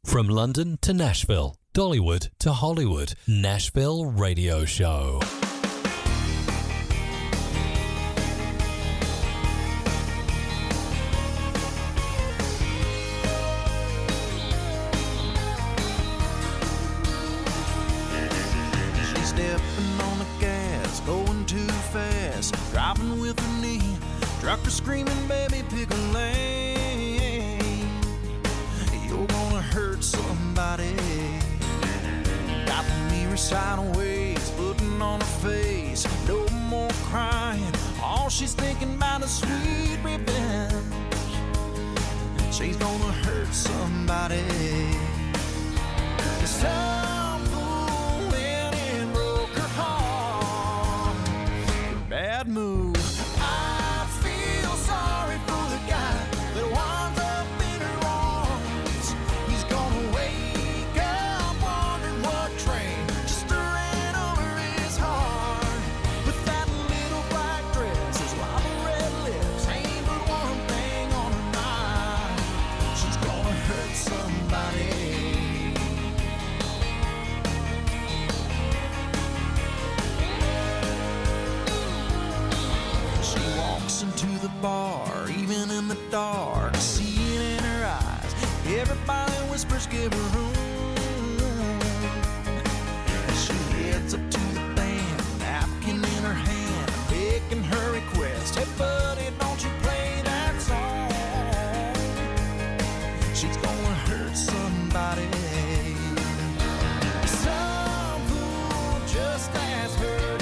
From London to Nashville, Dollywood to Hollywood, Nashville Radio Show. She's stepping on the gas, going too fast, driving with her knee, trucker screaming, baby, pick a lane. You're gonna hurt somebody. Got the mirror sideways, putting on her face. No more crying, all she's thinking about is sweet revenge. She's gonna hurt somebody. Some fool went and broke her heart. Bad move. I feel sorry for the guy that winds up in her arms. He's gonna wake up wondering what train just ran over his heart. With that little black dress, his lava red lips, ain't but one thing on her mind. She's gonna hurt somebody. She walks into the bar, even in the dark, seeing in her eyes. Everybody whispers, give her room. And she heads up to the band, napkin in her hand, making her request. Hey buddy, don't you play that song? She's gonna hurt somebody. Some fool just asked her to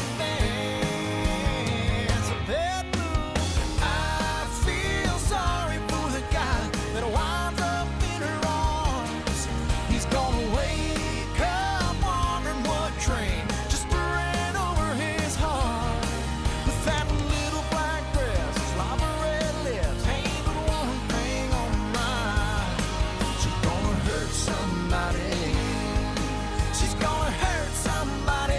dance. A bad move. I feel sorry for the guy that winds up in her arms. He's gonna wake up wondering what train just ran over his heart. With that little black dress, his lava red lips, ain't but one thing on her mind. She's gonna hurt somebody. She's gonna hurt somebody.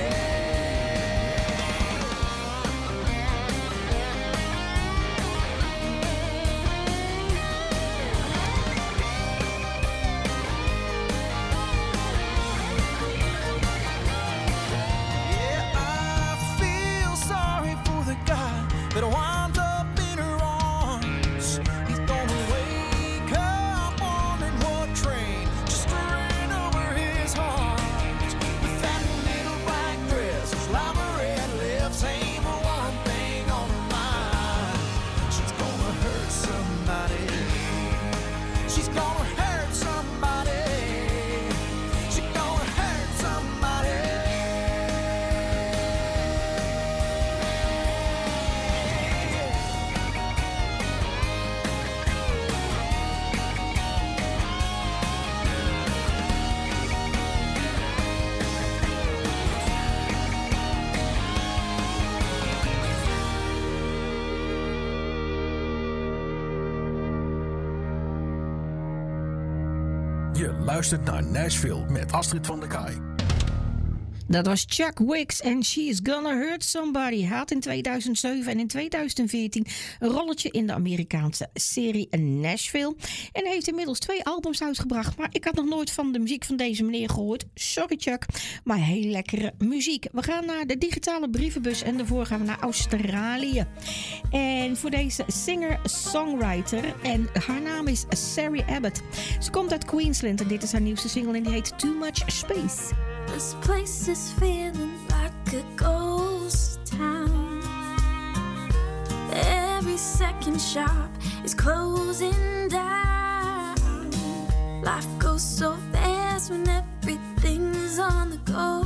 Yeah, I feel sorry for the guy that winds up in her arms. He's gonna wake up wondering what train just ran over his heart. With that little black dress, his lava red lips, ain't but one thing on her mind. She's gonna hurt somebody. She's gonna hurt somebody. She's gonna hurt somebody. Je luistert naar Nashville met Astrid van der Kaai. Dat was Chuck Wicks en She's Gonna Hurt Somebody. Hij had in 2007 en in 2014 een rolletje in de Amerikaanse serie Nashville. En hij heeft inmiddels 2 albums uitgebracht. Maar ik had nog nooit van de muziek van deze meneer gehoord. Sorry Chuck, maar heel lekkere muziek. We gaan naar de digitale brievenbus en daarvoor gaan we naar Australië. En voor deze singer-songwriter, en haar naam is Sari Abbott. Ze komt uit Queensland en dit is haar nieuwste single en die heet Too Much Space. This place is feeling like a ghost town. Every second shop is closing down. Life goes so fast when everything's on the go.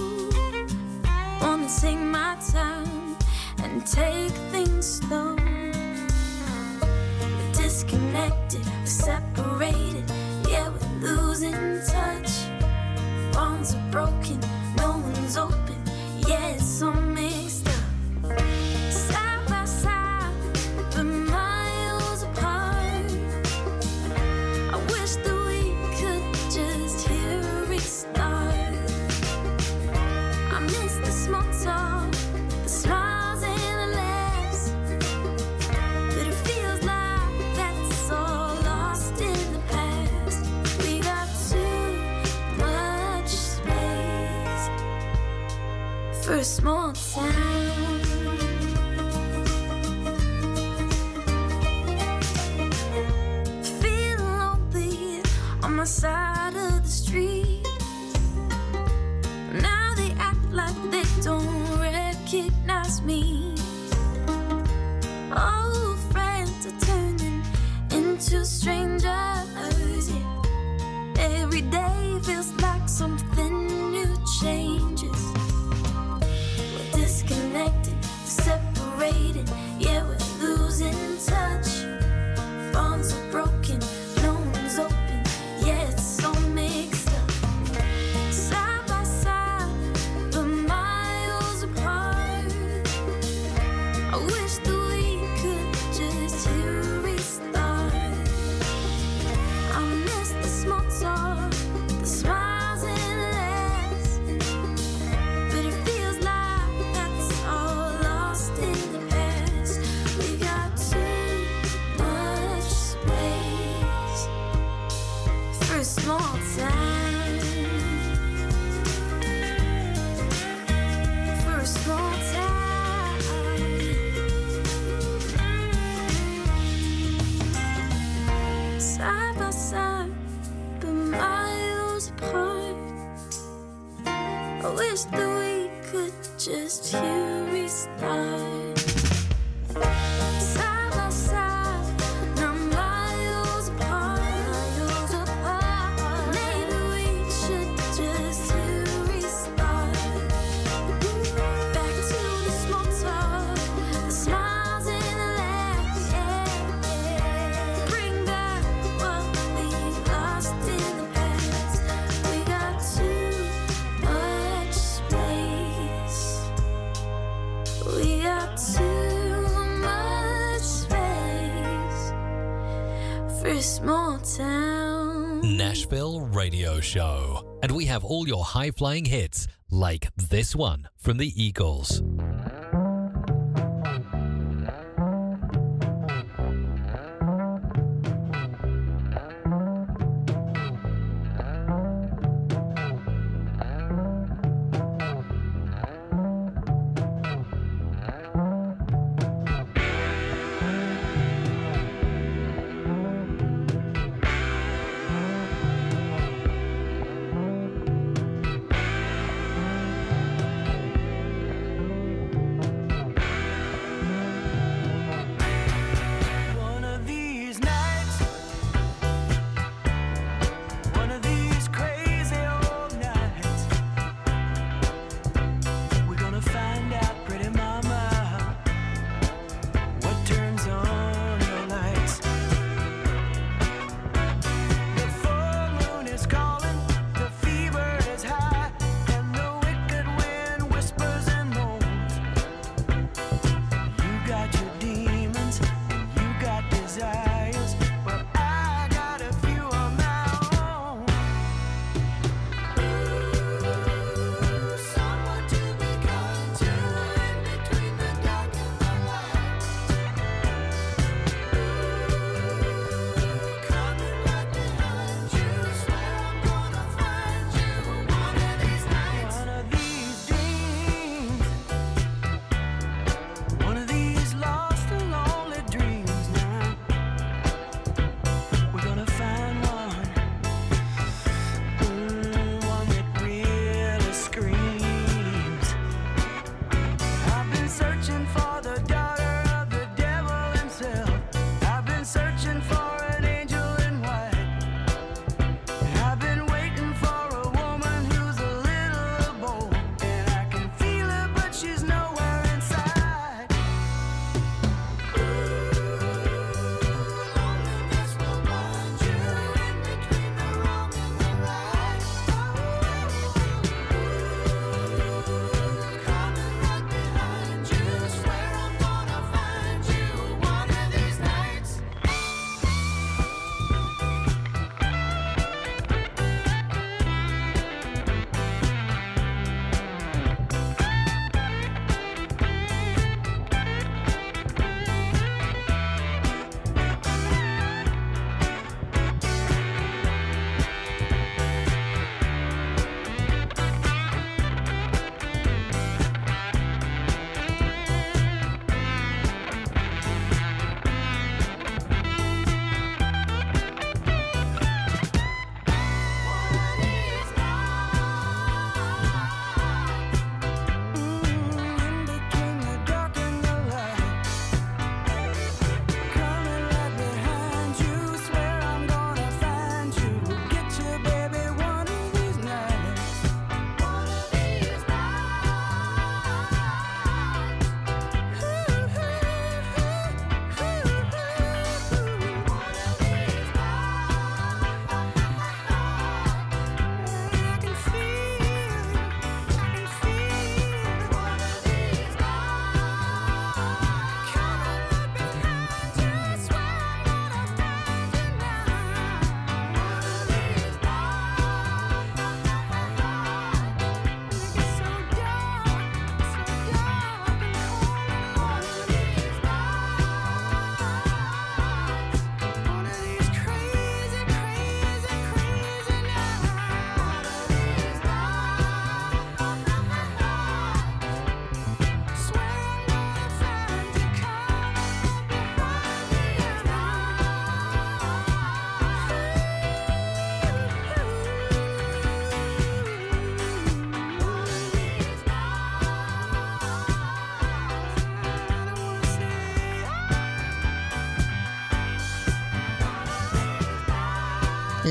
Wanna take my time and take things slow. We're disconnected, we're separated, yeah, we're losing touch. Bonds are broken, no one's open, yeah, it's so mixed up. Side by side, but miles apart. I wish that we could just hear a restart. I miss the small talk, the smiles and the laughs, but it feels like that's all lost in the past. We got too for a small town. Feel lonely on my side of the street. Now they act like they don't recognize me. Old friends are turning into strangers. Yeah. Every day feels like something new changes. We're disconnected, separated. Yeah, we're losing touch. Bonds are broken, no one's open. Yeah, it's so mixed up. Side by side, but miles apart. I wish that we could just hit restart. I miss the small talk, the smiles and laughs. But it feels like that's all lost in the past. We got too much space for a small town. For a small town. Side by side, but miles apart. I wish that we could just hit restart. Side by side, not miles apart. Maybe we should just hit restart. Back to the small talk, the smiles and the laughs. Yeah. Bring back what we lost in the past. We got too much space. We got too much space for a small town. Nashville Radio Show. And we have all your high-flying hits, like this one from the Eagles.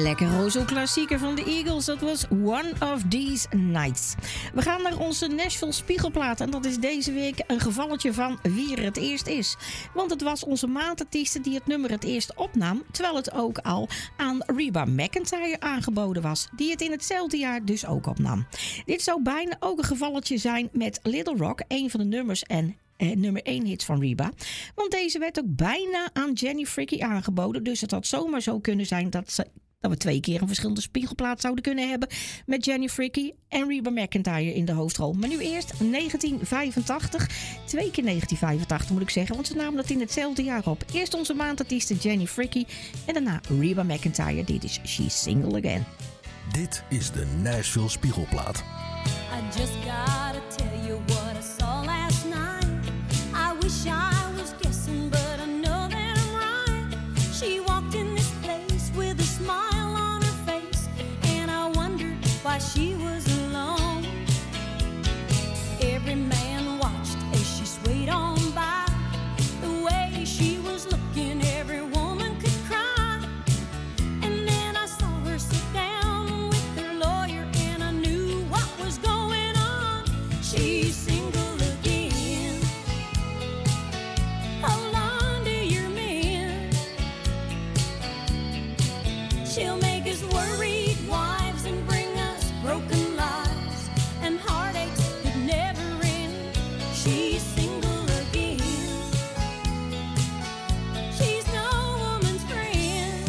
Lekker roze klassieker van de Eagles. Dat was One of These Nights. We gaan naar onze Nashville Spiegelplaat. En dat is deze week een gevalletje van wie er het eerst is. Want het was onze maandartieste die het nummer het eerst opnam. Terwijl het ook al aan Reba McEntire aangeboden was. Die het in hetzelfde jaar dus ook opnam. Dit zou bijna ook een gevalletje zijn met Little Rock. Een van de nummers en nummer 1 hits van Reba. Want deze werd ook bijna aan Jenny Fricke aangeboden. Dus het had zomaar zo kunnen zijn dat we 2 keer een verschillende spiegelplaat zouden kunnen hebben. Met Jenny Fricke en Reba McEntire in de hoofdrol. Maar nu eerst 1985. 2 keer 1985 moet ik zeggen. Want ze namen dat in hetzelfde jaar op. Eerst onze maandartieste Jenny Fricke. En daarna Reba McEntire. Dit is She's Single Again. Dit is de Nashville Spiegelplaat. I just gotta tell you what I saw last night. I wish I was guessing, but I know that I'm right. She walked in this place with a smile on her face, and I wondered why she was alone. Every man watched as she swayed on by. The way she was looking, every woman could cry. And then I saw her sit down with her lawyer, and I knew what was going on. She's single again. Hold on to your man. She'll make us worried wives and bring us broken lives and heartaches that never end. She's single again. She's no woman's friend.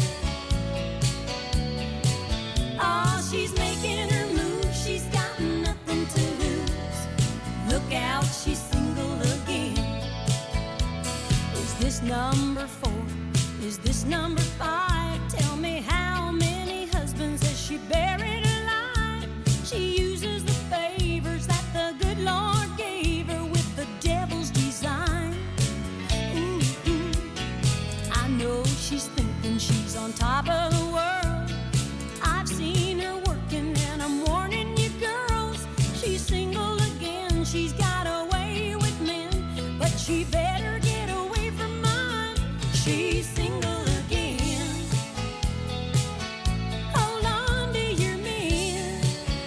Oh, she's making her move. She's got nothing to lose. Look out, she's single again. Is this number 4? Is this number 5? Tell me how many husbands has she buried alive? She uses the favors that the good Lord gave her with the devil's design. Ooh, ooh. I know she's thinking she's on top of the world. I've seen her working and I'm warning you girls. She's single again, she's got away with men, but she better get away from mine. She's single again. Hold on to your man.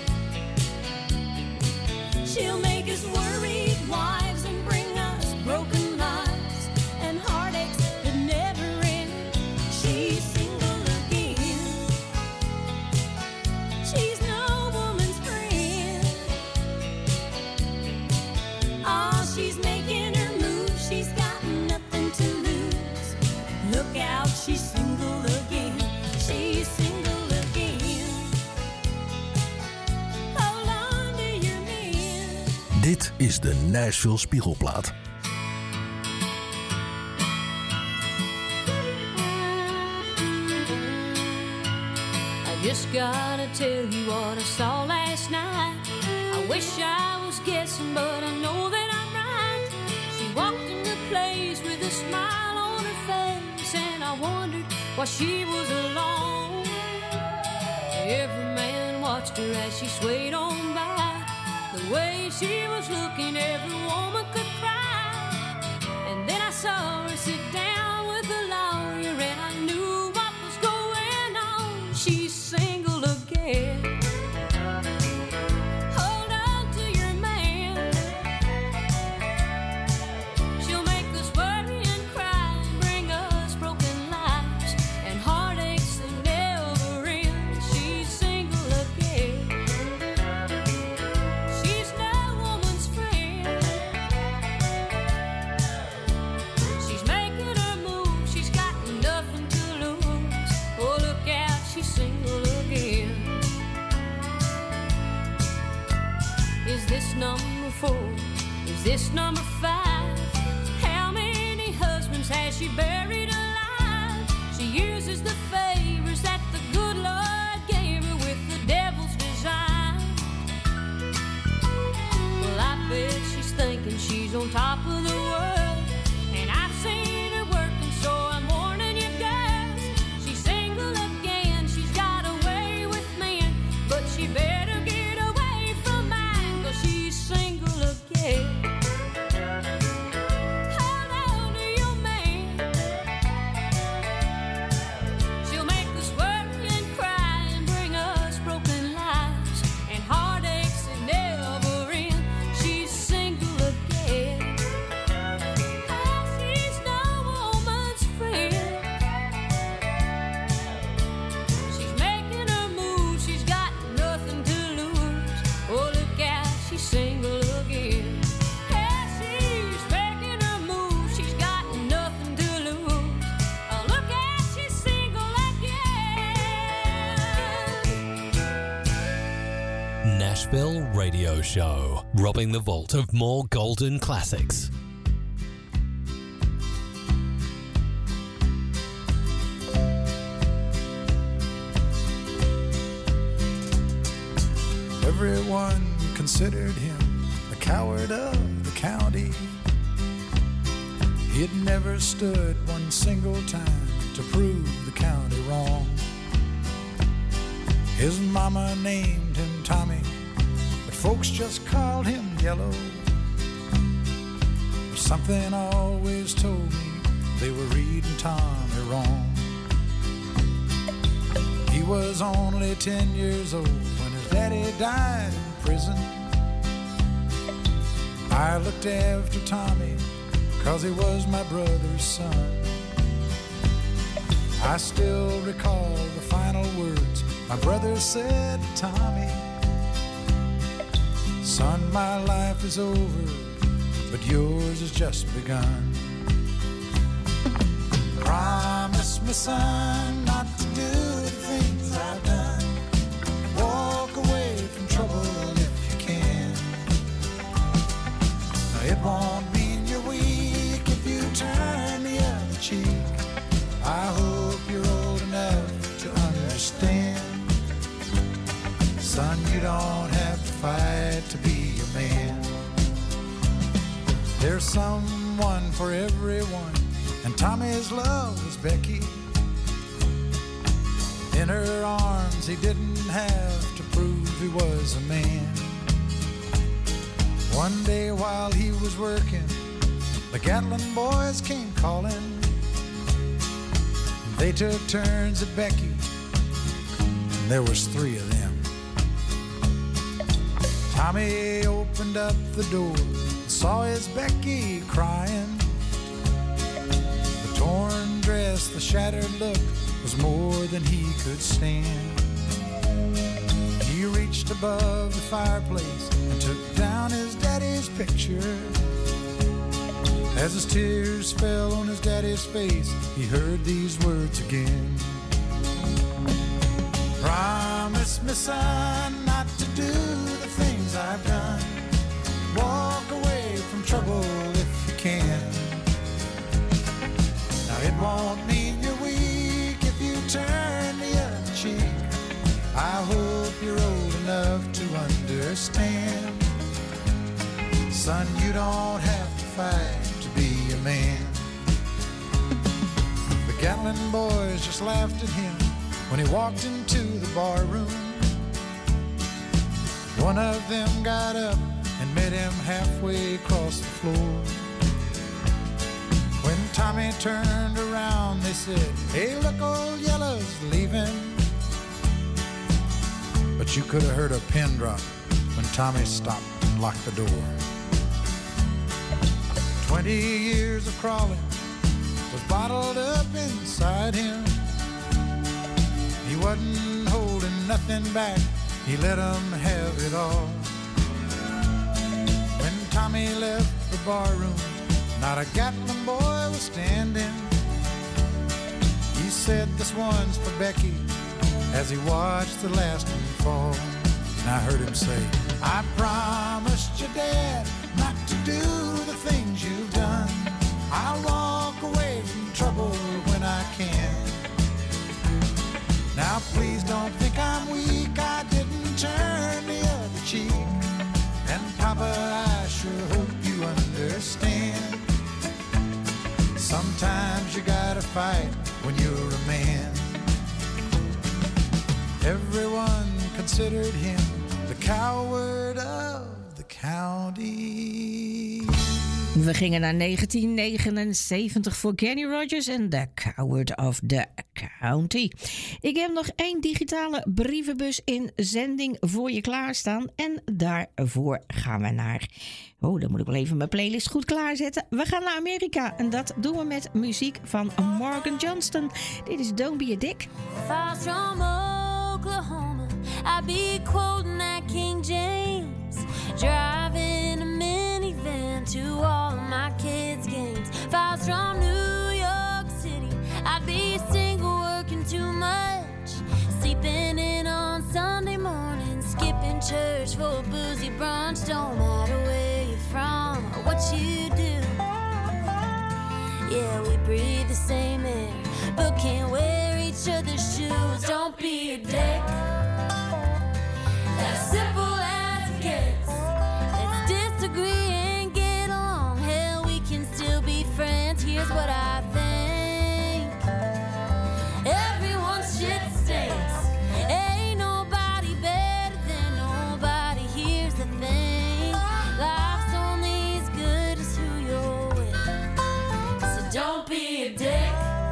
She'll make us worried wives and bring us broken lives and heartaches that never end. She's single again. She's no woman's friend. Oh, she's making her move. She's got nothing to lose. Look out, she's single again. She's single again. Hold on to your man. Dit is de Nashville Spiegelplaat. I just gotta tell you what I saw last night. I wish I was guessing, but I know that I'm right. She walked in the place with a smile on her face, and I wondered why she was alone. Every man watched her as she swayed on by. The way she was looking, every woman could cry. And then I saw her sit down with the lawyer, and I knew what was going on. She's single again. Hold on to your man. She'll make us worry and cry, bring us broken lives and heartaches that never end. She's single again. She's no woman's friend. She's making her move. She's got nothing to lose. Oh, look out, she's single again. Is this number 4? Is this number 5? How many husbands has she buried alive? She uses the favors that the good Lord gave her with the devil's design. Well, I bet she's thinking she's on top of the world, and I've seen her working, so I'm warning you girls. She's single again, she's got away with men, but she better get away from mine, 'cause she's single again. Hold on to your man. She'll make Nashville Radio Show, robbing the vault of more golden classics. Everyone considered him the coward of the county. He had never stood one single time to prove the county wrong. His mama named him Tommy, but folks just called him Yellow. Something always told me they were reading Tommy wrong. He was only 10 years old when his daddy died in prison. I looked after Tommy 'cause he was my brother's son. I still recall the final words my brother said to Tommy. Son, my life is over, but yours has just begun. Promise me, son, not to do the things I've done. Walk away from trouble if you can. Now, it won't mean you're weak if you turn the other cheek. I hope you're old enough to understand. Son, you don't have to fight to be a man. There's someone for everyone, and Tommy's love was Becky. In her arms he didn't have to prove he was a man. One day while he was working, the Gatlin boys came calling. They took turns at Becky, and there was 3 of them. Tommy opened up the door and saw his Becky crying. The torn dress, the shattered look was more than he could stand. He reached above the fireplace and took down his daddy's picture. As his tears fell on his daddy's face, he heard these words again. Promise me, son, not to do the things I've done. Walk away from trouble if you can. Now, it won't mean you're weak if you turn the other cheek. I hope you're old enough to understand. Son, you don't have to fight to be a man. The Gatlin boys just laughed at him when he walked into the bar room. One of them got up and met him halfway across the floor. When Tommy turned around, they said, "Hey, look, old Yellow's leaving." But you could have heard a pin drop when Tommy stopped and locked the door. 20 years of crawling was bottled up inside him. He wasn't holding nothing back, he let them have it all. When Tommy left the bar room, not a Gatlin boy was standing. He said, "This one's for Becky," as he watched the last one fall. And I heard him say, "I promised your dad not to do the things you've done. I'll walk away from trouble when I can. Now please don't think I'm weak, I didn't turn the other cheek. And Papa, I sure hope you understand. Sometimes you gotta fight when you're a man." Everyone considered him the coward of the county. We gingen naar 1979 voor Kenny Rogers en The Coward of the County. Ik heb nog 1 digitale brievenbus in zending voor je klaarstaan. En daarvoor gaan we naar... Oh, dan moet ik wel even mijn playlist goed klaarzetten. We gaan naar Amerika en dat doen we met muziek van Morgan Johnston. Dit is Don't Be a Dick. Far from Oklahoma, I be quoting that King James, driving a minivan to all my kids' games. Far from New York City, I'd be single working too much, sleeping in on Sunday morning, skipping church for a boozy brunch. Don't matter where you're from or what you do. Yeah, we breathe the same air, but can't wear each other's shoes. Don't be a dick. As simple as it gets. Let's disagree and get along. Hell, we can still be friends. Here's what I think. Everyone's shit stinks. Ain't nobody better than nobody. Here's the thing. Life's only as good as who you're with. So don't be a dick.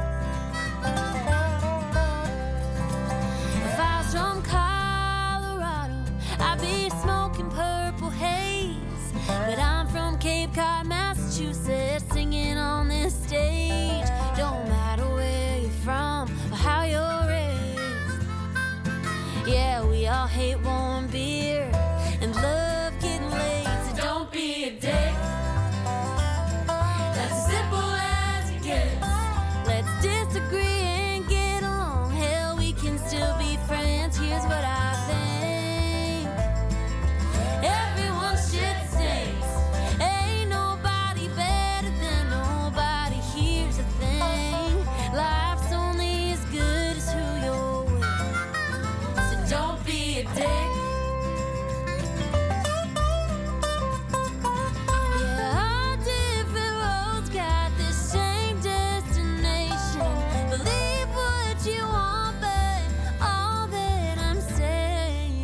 If I was from Colorado, I'd be smoking Purple Haze. But I'm from Cape Cod, Massachusetts, singing on this stage. Don't matter where you're from or how you're raised. Yeah, we all hate warm beer and love getting laid. So don't be a dick. That's as simple as it gets. Let's disagree and get along. Hell, we can still be friends. Here's what I think. Everyone's shit stinks. Ain't nobody better than nobody. Here's the thing. Life's only as good as who you're with. So don't be a dick. Yeah, our different roads got the same destination. Believe what you want, but all that I'm saying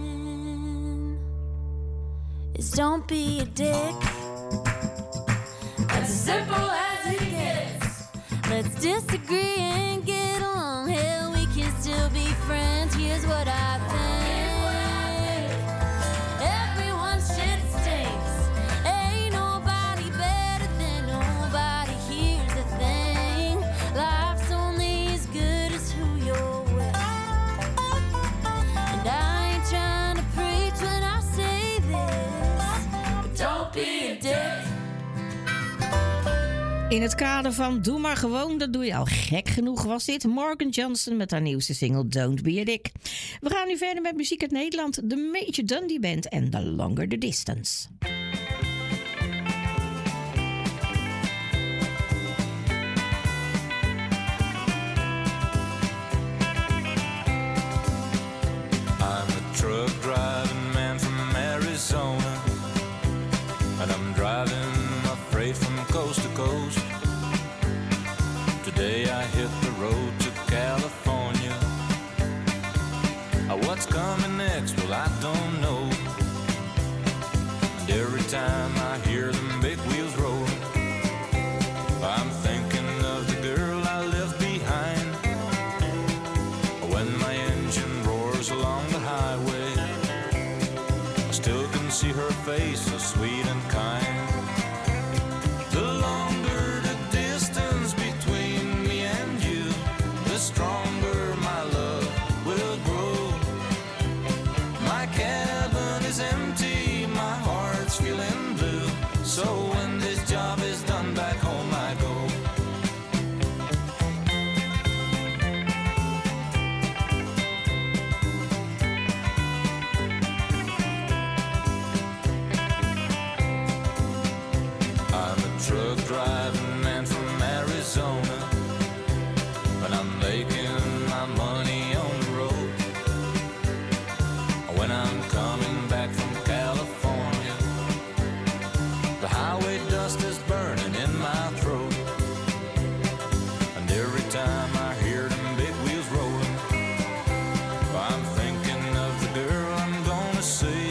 is don't be a dick. That's as simple as it gets. Let's disagree and get along. Hell, we can still be friends. Here's what I think. Everyone's shit stinks. Ain't nobody better than nobody. Here's the thing. Life's only as good as who you're with. And I ain't trying to preach when I say this, but don't be a dick. In het kader van Doe maar gewoon, dat doe je al gek genoeg, was dit Morgan Johnson met haar nieuwste single Don't Be a Dick. We gaan nu verder met muziek uit Nederland, de Major Dundee Band en The Longer the Distance. I'm a truck driving man from Arizona, and I'm driving my freight from coast to coast. Today I hit the road to California. What's coming next? Well, I don't know. And every time I hear them big wheels rolling, I'm thinking of the girl I left behind. When my engine roars along the highway, I still can see her face, so sweet and kind. The longer the distance between me and you, the stronger my love will grow. My cabin is empty, my heart's feeling blue. So when this job is done, back home I go. I'm a truck driving man from Arizona, but I'm making my money on the road. When I'm coming back from California, the highway dust is burning in my throat. And every time I hear them big wheels rolling, I'm thinking of the girl I'm gonna see.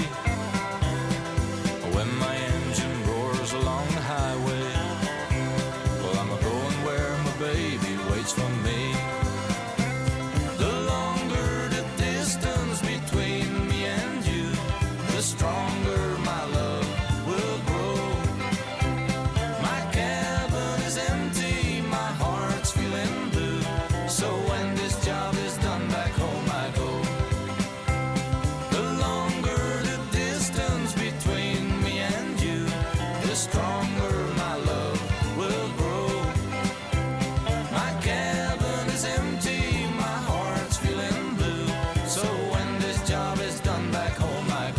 When my engine roars along the highway, well, I'm a-going where my baby waits for me. The longer the distance between me and you, the stronger my love will grow. My cabin is empty, my heart's feeling blue. So when this job is done, back home I go. The longer the distance between me and you, the stronger my love will grow. My cabin is empty, my heart's feeling blue. So when this job is done, back home I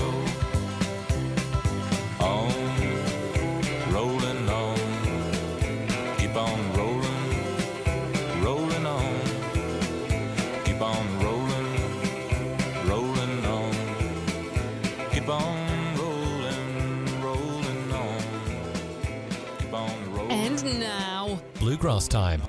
keep on rolling, rolling on. Keep on rolling. And now, Bluegrass time.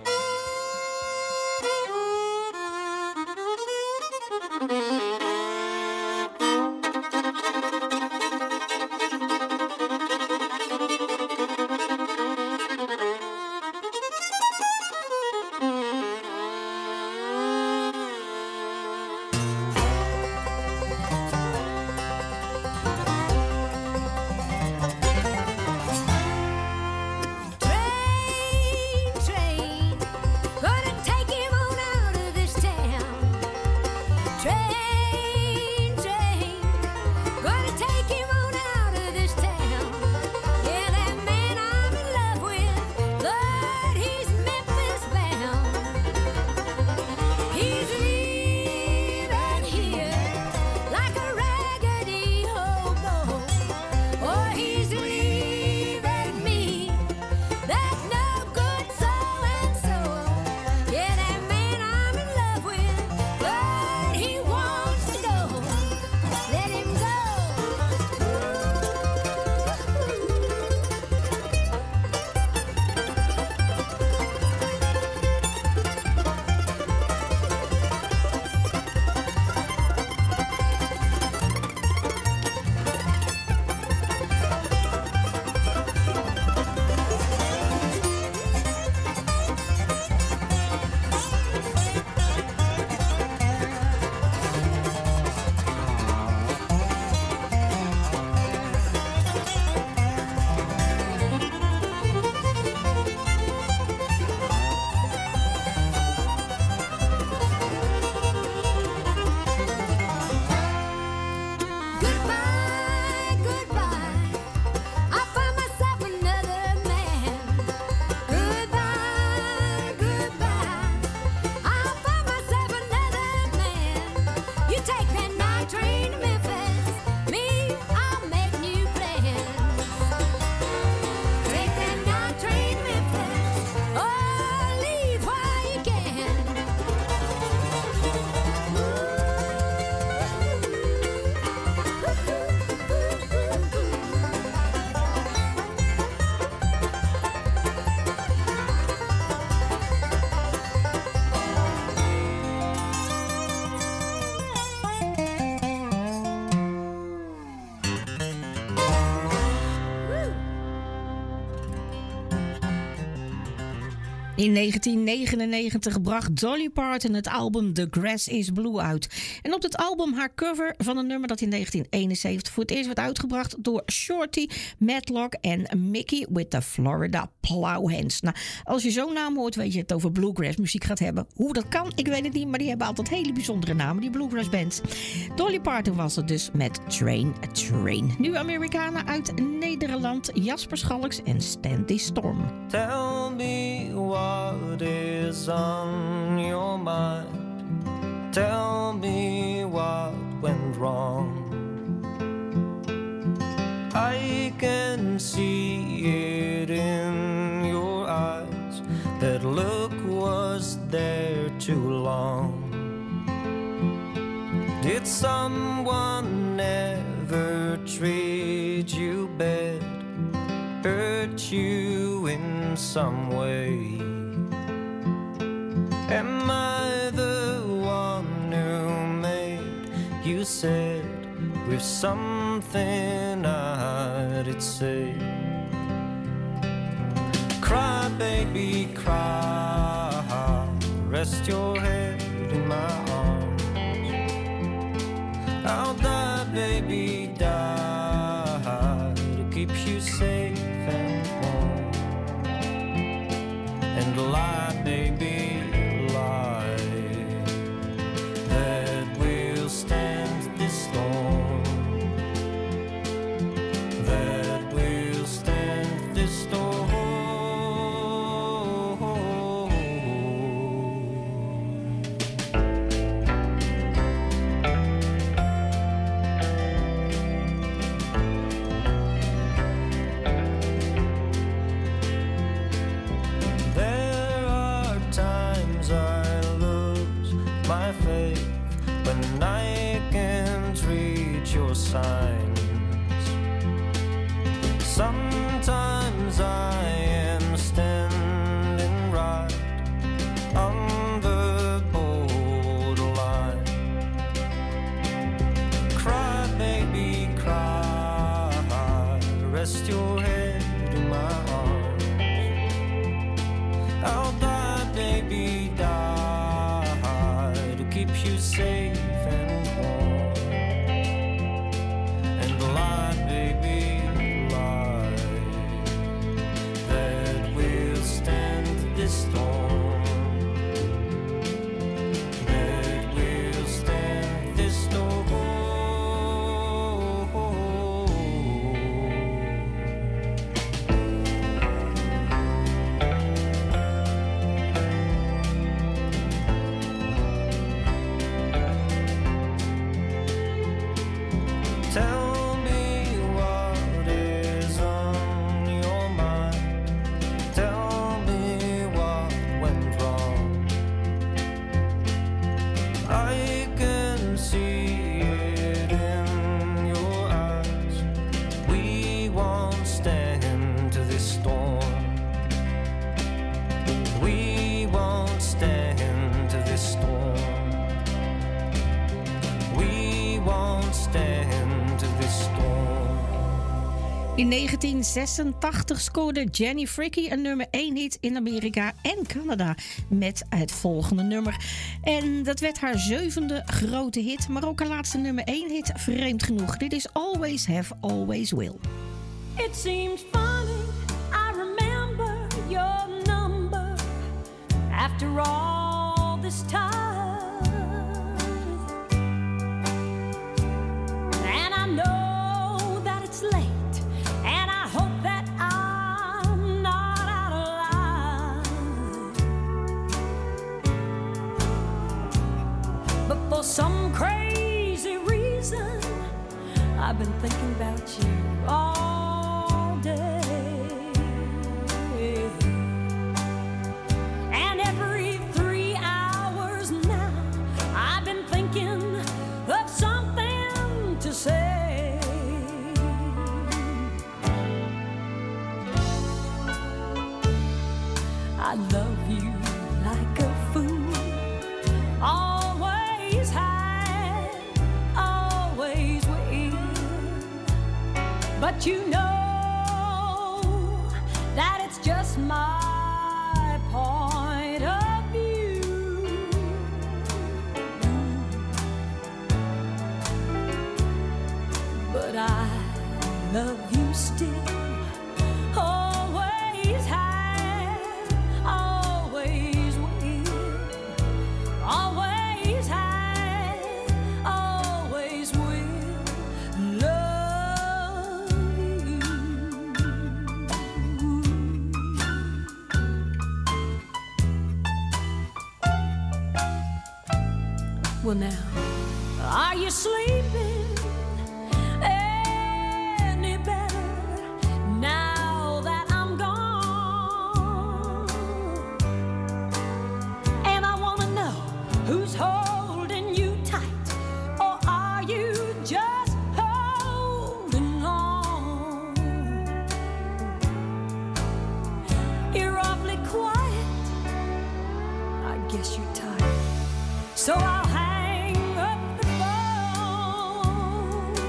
In 1999 bracht Dolly Parton het album The Grass is Blue uit. En op het album haar cover van een nummer dat in 1971 voor het eerst werd uitgebracht door Shorty, Matlock en Mickey with the Florida Plowhands. Nou, als je zo'n naam hoort, weet je het over bluegrass muziek gaat hebben. Hoe dat kan, ik weet het niet, maar die hebben altijd hele bijzondere namen, die bluegrass bands. Dolly Parton was het dus met Train a Train. Nu Amerikanen uit Nederland, Jasper Schalks en Standy Storm. Tell me what is on your mind. Tell me what went wrong. I can see it in your eyes. That look was there too long. Did someone ever treat you bad? Hurt you in some way? Am I the one who made you sad with something I did say? Cry, baby, cry. Rest your head in my arms. I'll die, baby, die to keep you safe and warm. And lie, baby, lie, that we'll stand this storm. That we'll stand this storm. When I can't read your signs, Sometimes I am standing right on the borderline. Cry, baby, cry. Rest your head in my arms. I'll die, baby, die to keep you safe and warm. And lie, baby, lie, that will stand this storm. That will stand this storm. Tell me what is on your mind. Tell me what went wrong. I can see it in your eyes. We won't stand this storm. We won't stand this storm. We won't stand this storm. In 1986 scoorde Jenny Fricky een nummer 1 hit in Amerika en Canada met het volgende nummer. En dat werd haar 7e grote hit, maar ook haar laatste nummer 1 hit, vreemd genoeg. Dit is Always Have, Always Will. It seems funny, I remember your number after all this time. And I know that it's late, and I hope that I'm not out of line. But for some crazy reason, I've been thinking about you all day. And every 3 hours now, I've been thinking of something to say. I love you like a fool, always have, always will. But you know that it's just my point of view. But I love you still, always have, always will. Always have, always will love you. Well now, are you sleeping any better now that I'm gone? And I want to know who's holding you tight, or are you just holding on? You're awfully quiet, I guess you're tired, so I'll hang up the phone.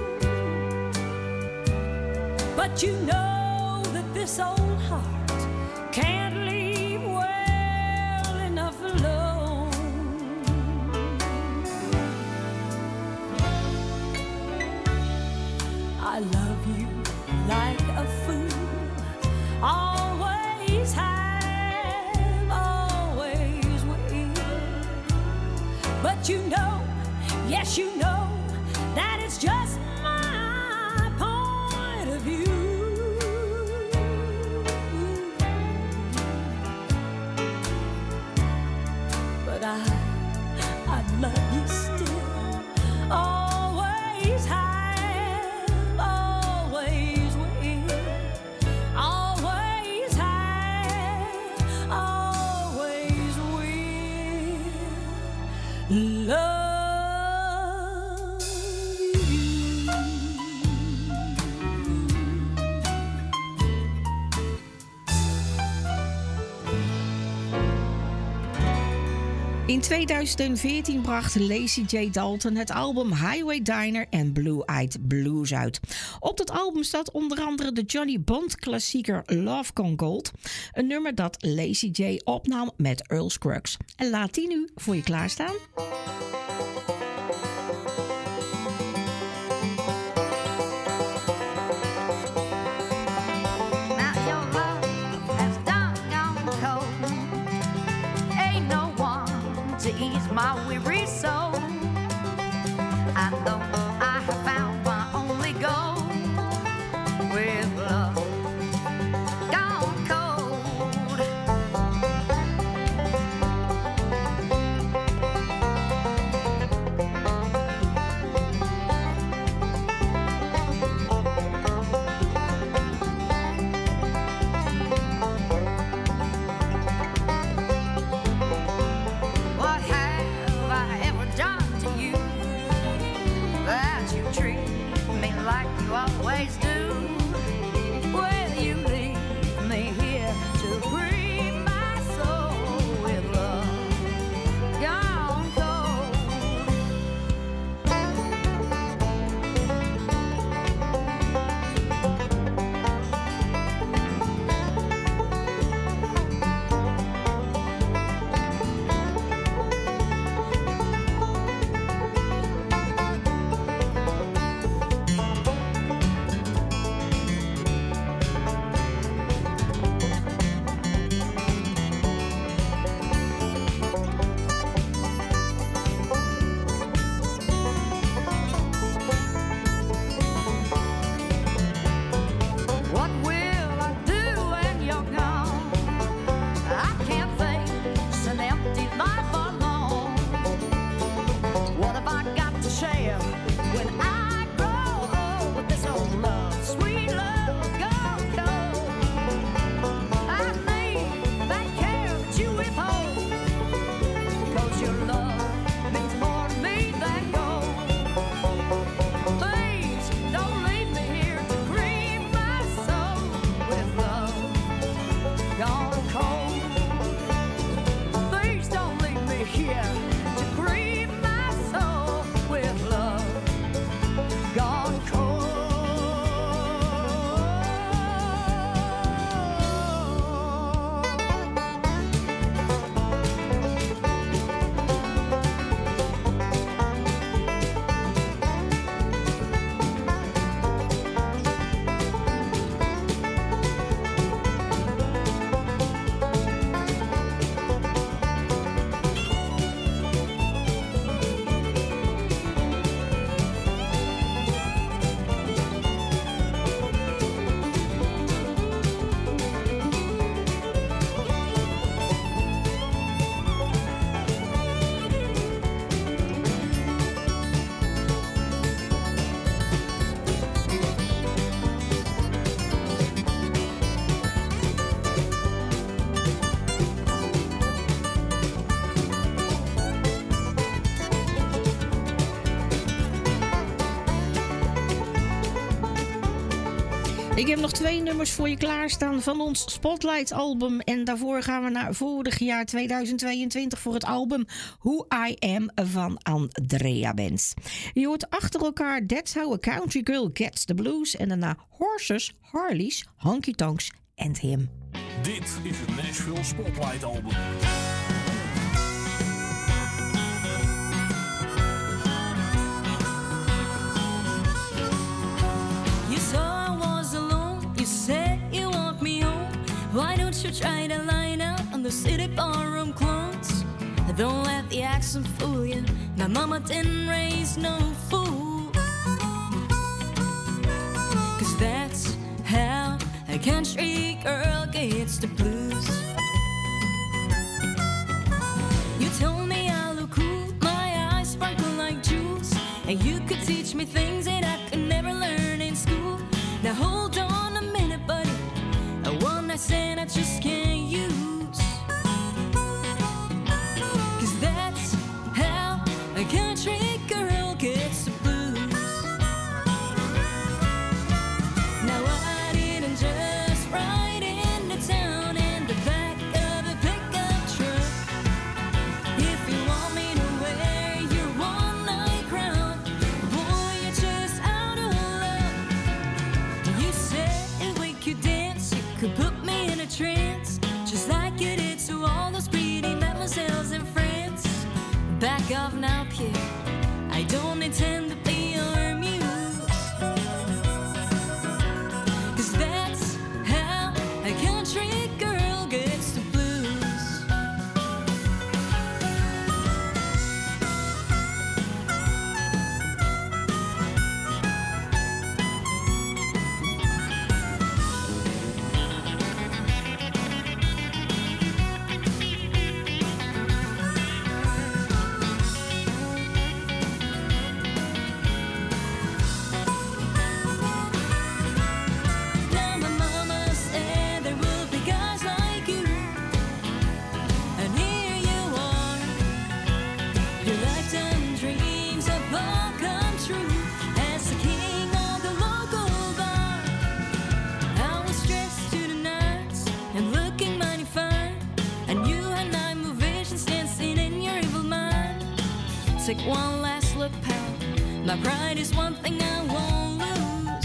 But you know that this old heart can't leave well enough alone. I love you like a fool, always have, always will. But you know, yes you know, that it's just my point of view. But I love you still, always have, always will. Always have, always will love you. In 2014 bracht Lacey J. Dalton het album Highway Diner en Blue Eyed Blues uit. Op dat album staat onder andere de Johnny Bond klassieker Love Gone Gold. Een nummer dat Lacey J. opnam met Earl Scruggs. En laat die nu voor je klaarstaan. My weary soul, I know I have found my only goal with love gone cold. What have I ever done to you that you treat me like you always do? Will you leave me here to grieve my soul with love gone cold? What will I do when you're gone? I can't face an empty life alone. What have I got to share when I grow old with this old love, sweet love gone cold? I need that care that you withhold, 'cause your love means more to me than gold. Please don't leave me here to grieve my soul with love gone cold. Please don't leave me here to grieve my soul with love gone cold. Ik heb nog 2 nummers voor je klaarstaan van ons Spotlight album. En daarvoor gaan we naar vorig jaar 2022 voor het album Who I Am van Andrea Benz. Je hoort achter elkaar That's How a Country Girl Gets the Blues. En daarna Horses, Harleys, Honky Tonks and Him. Dit is het Nashville Spotlight album. You saw I was alone, you said you want me home. Why don't you try to line up on the city ballroom clothes? Don't let the accent fool you, my mama didn't raise no fool. 'Cause that's how a country girl gets the blues. You told me I look cool, my eyes sparkle like jewels, and you could teach me things that I could never learn in school. Now hold on a minute, buddy, one night stand I just can't use. 'Cause that's how a country girl gets the blues. Now I didn't just ride into town in the back of a pickup truck. If you could put me in a trance, just like you did to all those pretty mademoiselles in France. Back off now, Pierre, I don't intend to be your muse, 'cause that's how a country girl gets the blues. Now my mama said there will be guys like you, and here you are. Your lifetime dreams have all come true. As the king of the local bar, I was dressed to the nines and looking mighty fine, and you had night visions dancing in your evil mind. Take one last look, pal. My pride is one thing I won't lose,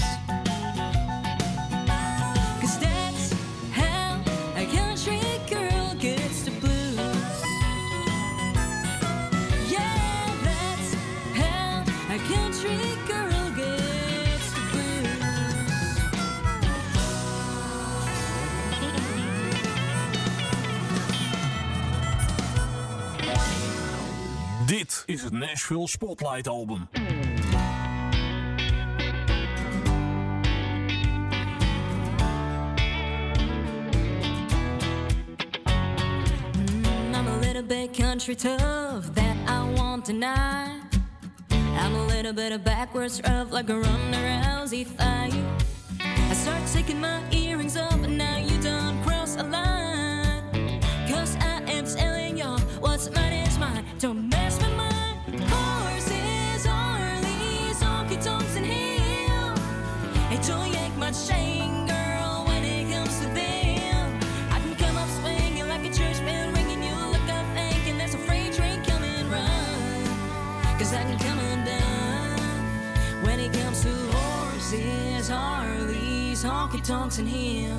'cause that's how a country girl gets the blues. Yeah, that's how a country girl gets the blues. Dit is het Nashville Spotlight album. I'm a little bit country tough, that I won't deny. I'm a little bit of backwards rough, like a Ronda-Rousey thigh. I start taking my earrings off, and now you done cross a line. 'Cause I am telling y'all, what's mine is mine. Don't mess with mine. Horses, Harleys, honky-tonks, and hill. Hey, don't yank my chain, girl, when it comes to them. I can come up swinging like a church bell ringing. You look up thinking there's a freight train coming, run. 'Cause I can come undone when it comes to horses, Harleys, honky-tonks, and him.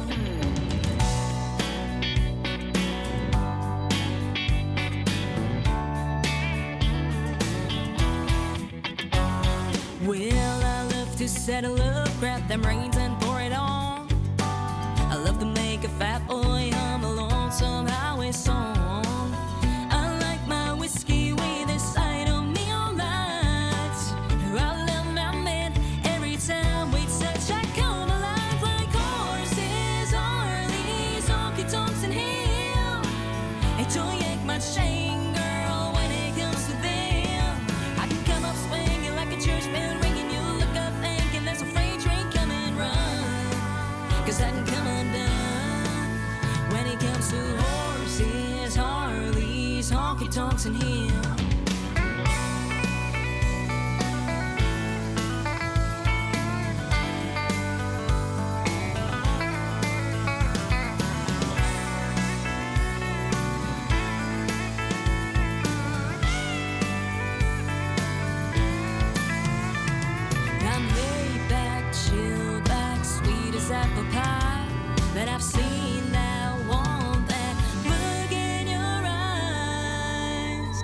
Well, I love to settle up, grab them reins and pour it on. I love to make a fat boy hum a lonesome highway song. I like my whiskey with a side of me all night. I love my man every time we touch. I come alive like horses, Harleys, honky-tonks, and him. Hey, don't yank my chain, girl, when it comes to them. I can come up swinging like a church bell ringing. You look up thinking there's a freight train coming, run. 'Cause I can come undone when it comes to horses, Harleys, honky-tonks, and him. I'm laid back, chill back, sweet as apple pie. But I've seen that, want that look in your eyes.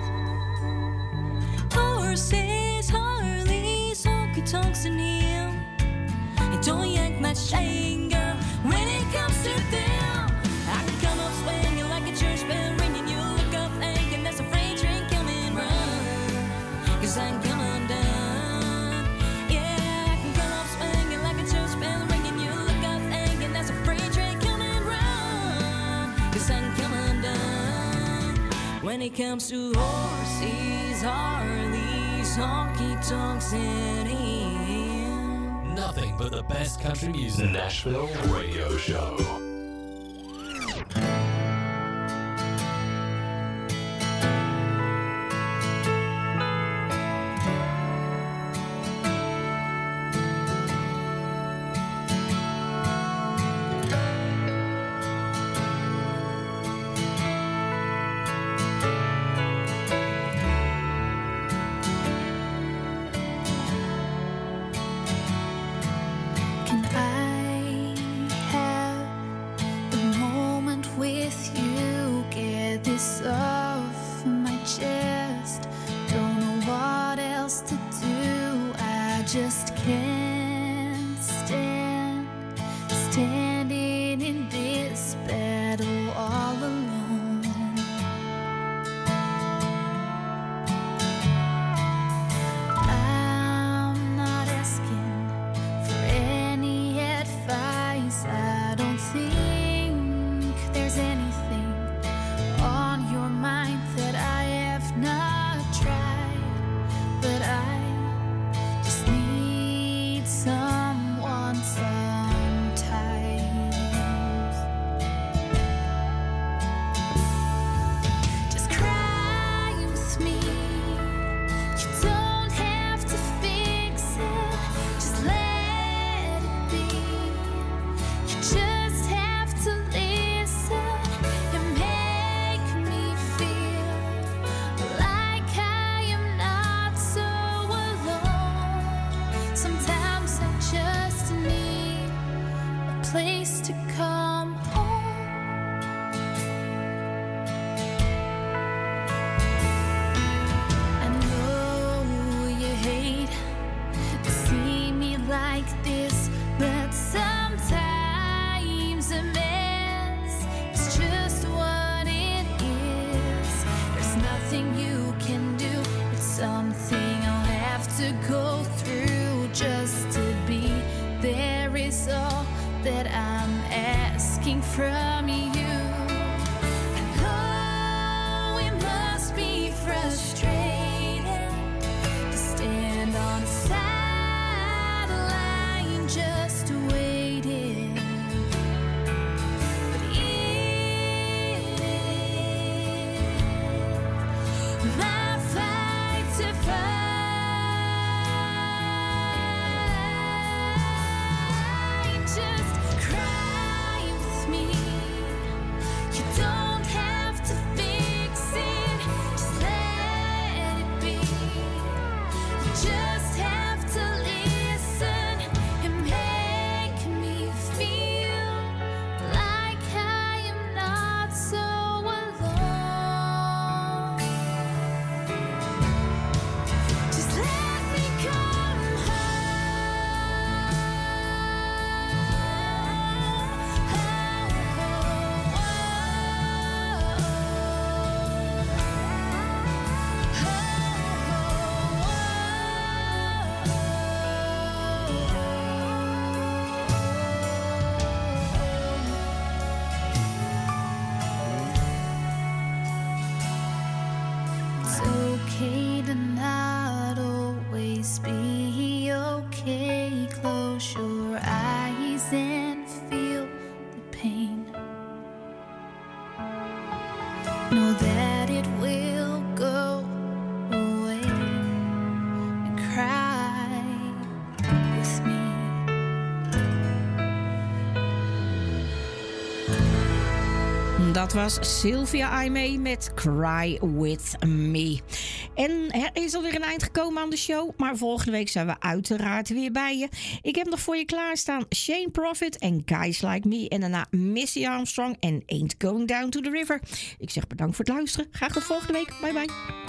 Horses, Harleys, honky-tonks, and him. And don't yank my chain, girl, when it comes to them. I can come up swinging like a church bell ringing. You look up thinking there's a freight train coming, run. 'Cause I can come undone. Yeah, I can come up swinging like a church bell ringing. You look up thinking there's a freight train coming, run. 'Cause I can come undone when it comes to horses, Harleys, honky-tonks, and him. Nothing but the best country music. Nashville Radio Show. Can I have standing in this battle all alone. I'm not asking for any advice. I don't think there's anything on your mind that I have not tried, but I just need someone sometimes. Just cry with me. You don't have to fix it. Just let it be. You just have to listen and make me feel like I am not so alone. Sometimes I just need a place to come home. I know you hate to see me like this, but sometimes a mess is just what it is. There's nothing you can do. It's something I'll have to go through just to be there is all that I'm asking from you. I know it must be frustrating to stand on the sideline just waiting, but it is my fight to fight. Just cry with me. You don't have to fix it. Just let it be. You just have to listen and make me feel like I am not so alone. Just let me come It's okay to not always be okay. Close your eyes and feel the pain. Know that it will go away, and cry with me. Dat was Sylvia Aimee met Cry With Me. En er is alweer een eind gekomen aan de show, maar volgende week zijn we uiteraard weer bij je. Ik heb nog voor je klaarstaan Shane Prophet en Guys Like Me. En daarna Missy Armstrong en Ain't Going Down to the River. Ik zeg bedankt voor het luisteren. Graag tot volgende week. Bye bye.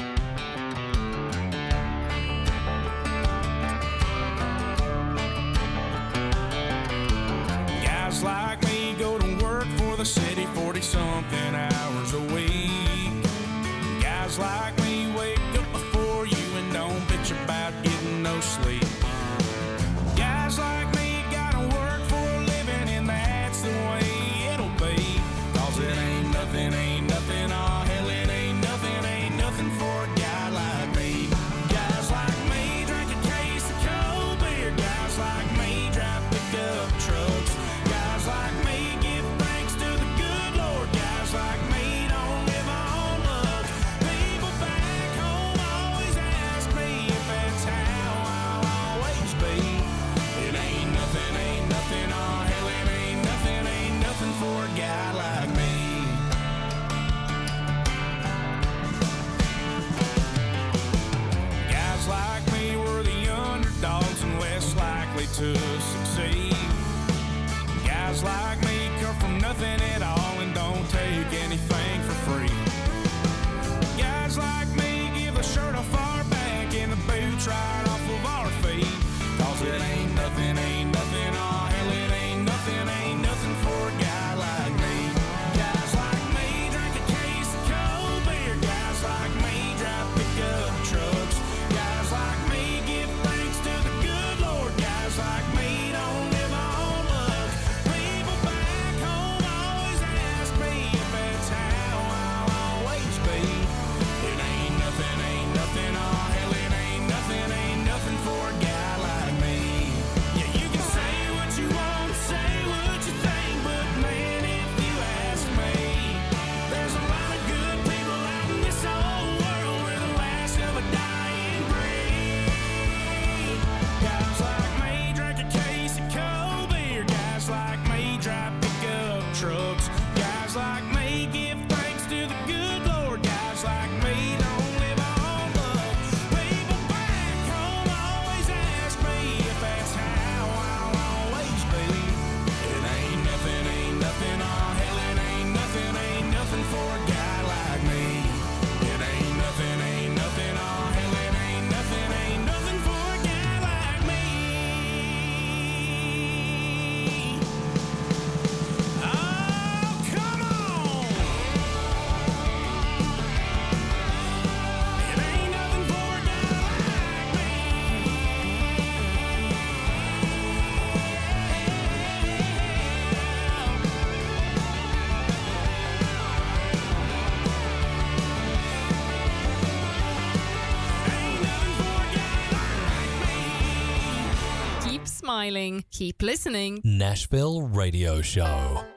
Guys like me go to work for the city 40-something hours a week. Guys like me wake up before you and don't bitch about getting no sleep. Guys like me gotta work for a living and that's the way it'll be. 'Cause it ain't nothing, oh hell it ain't nothing for a guy like me. Guys like me drink a case of cold beer. Guys like me drive pickup trucks. Guys like me give thanks to the good Lord. Guys like me don't live on luck. People back home always ask me if that's how I'll always be. It ain't nothing, oh hell it ain't nothing for a guy like me. Guys like me were the underdogs and less likely to succeed. Guys like me come from nothing at all and don't take anything for free. Guys like me give the shirt off our back and the boots right off of our feet. 'Cause it ain't nothing, oh hell it ain't nothing smiling. Keep listening. Nashville Radio Show.